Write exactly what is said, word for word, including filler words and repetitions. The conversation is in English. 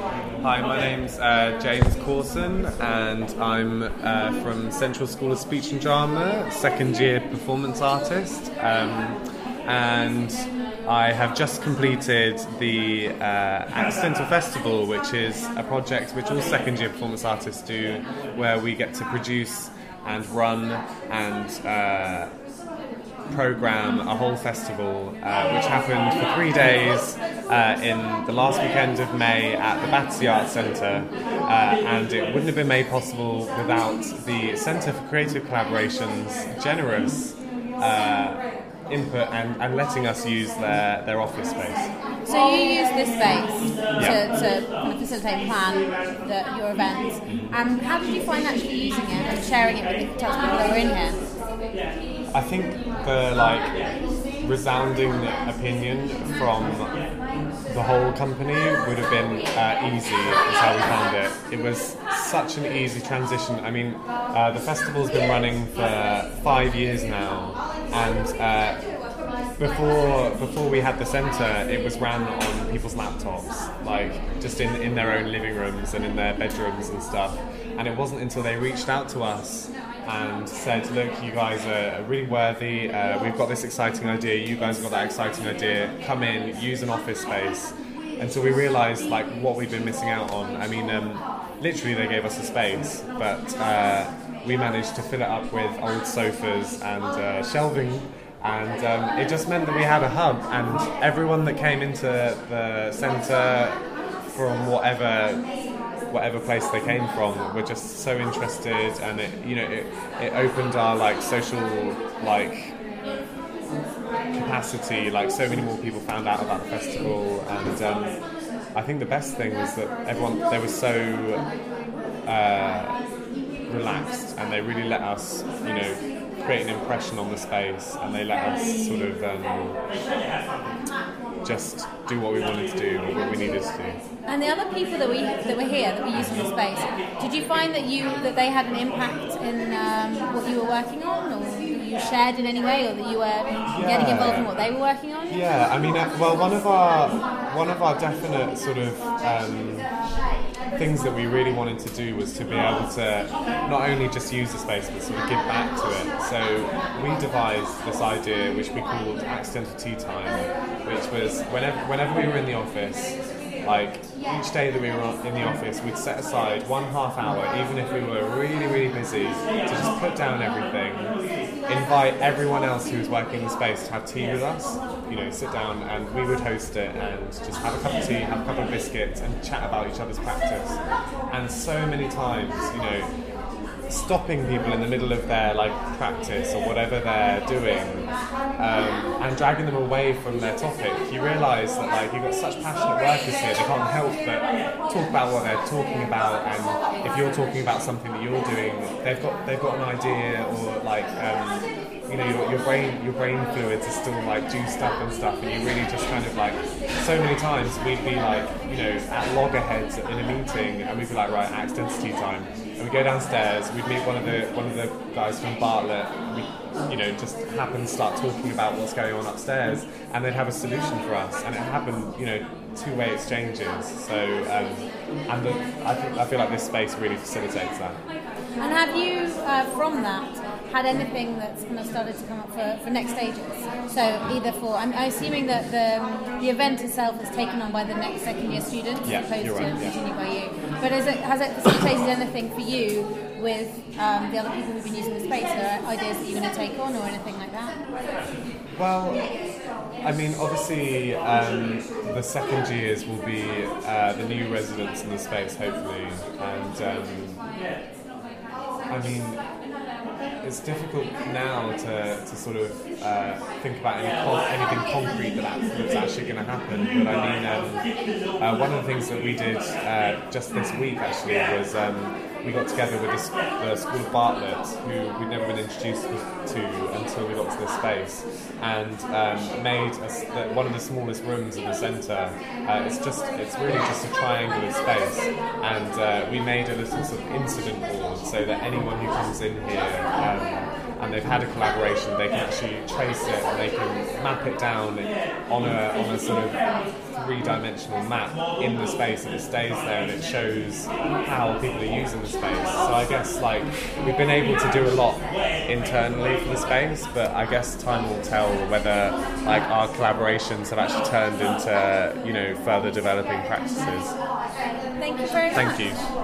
Hi, my name's uh, James Corson, and I'm uh, from Central School of Speech and Drama, second year performance artist, um, and I have just completed the uh, Accidental Festival, which is a project which all second year performance artists do, where we get to produce and run and uh, program a whole festival, uh, which happened for three days uh, in the last weekend of May at the Battersea Arts Centre, uh, and it wouldn't have been made possible without the Centre for Creative Collaboration's generous uh, input and, and letting us use their, their office space. So you use this space Yeah. to, to kind of facilitate and plan the, your event. Um, how did you find actually using it and sharing it with the types of people that were in here? I think the like resounding opinion from the whole company would have been uh, easy, is how we found it. It was such an easy transition. I mean, uh, the festival's been running for five years now, and uh, before before we had the centre, it was ran on people's laptops, like just in, in their own living rooms and in their bedrooms and stuff. And it wasn't until they reached out to us and said, look, you guys are really worthy, uh, we've got this exciting idea, you guys have got that exciting idea, come in, use an office space. And so we realised like what we've been missing out on. I mean, um, literally they gave us a space, but uh, we managed to fill it up with old sofas and uh, shelving, and um, it just meant that we had a hub, and everyone that came into the centre from whatever whatever place they came from were just so interested, and it, you know, it, it opened our like social like capacity. Like so many more people found out about the festival, and um, I think the best thing was that everyone they were so uh, relaxed, and they really let us, you know, create an impression on the space, and they let us sort of um, just do what we wanted to do, or what we needed to do. And the other people that we that were here, that were using the space, did you find that you that they had an impact in um, what you were working on, or that you shared in any way, or that you were Yeah. getting involved in what they were working on? Yeah, I mean, uh, well, one of our one of our definite sort of um, things that we really wanted to do was to be able to not only just use the space, but sort of give back to it. So we devised this idea, which we called Accidental Tea Time, which was whenever whenever we were in the office, like each day that we were in the office, we'd set aside one half hour, even if we were really, really busy, to just put down everything, invite everyone else who was working in the space to have tea with us, you know, sit down, and we would host it and just have a cup of tea, have a couple of biscuits, and chat about each other's practice. And so many times, you know, stopping people in the middle of their like practice or whatever they're doing, um, and dragging them away from their topic, you realise that like you've got such passionate workers here, they can't help but talk about what they're talking about, and if you're talking about something that you're doing, they've got they've got an idea, or like um, you know, your, your brain your brain fluids are still like juiced up and stuff, and you really just kind of like, so many times we'd be like, you know, at loggerheads in a meeting, and we'd be like, right, Accidental Tea Time, and we go downstairs, we'd meet one of the one of the guys from Bartlett, we, you know, just happen to start talking about what's going on upstairs, and they'd have a solution for us, and it happened, you know, two-way exchanges. So, um, and the, I think I feel like this space really facilitates that. And have you, uh, from that, had anything that's kind of started to come up for, for next stages? So either for, I'm assuming that the um, the event itself is taken on by the next second year students, Yeah, as opposed you're to right, yeah. continued by you. But is it, has it facilitated anything for you with um, the other people who've been using the space? Are there ideas that you're going to take on, or anything like that? Well, I mean, obviously, um, the second years will be uh, the new residents in the space, hopefully, and um, I mean, it's difficult now to, to sort of uh, think about any con- anything concrete that that's actually going to happen. But I mean, um, uh, one of the things that we did uh, just this week actually was um, we got together with the, the School of Bartlett, who we'd never been introduced to until we got to this space, and um, made a, the, one of the smallest rooms in the centre. Uh, it's just, it's really just a triangular space, and uh, we made a little sort of incident board so that anyone who comes in here um, and they've had a collaboration, they can actually trace it and they can map it down on a on a sort of three-dimensional map in the space, and it stays there and it shows how people are using the space. So I guess like we've been able to do a lot internally for the space, but I guess time will tell whether like our collaborations have actually turned into, you know, further developing practices. Thank you very much. Thank you.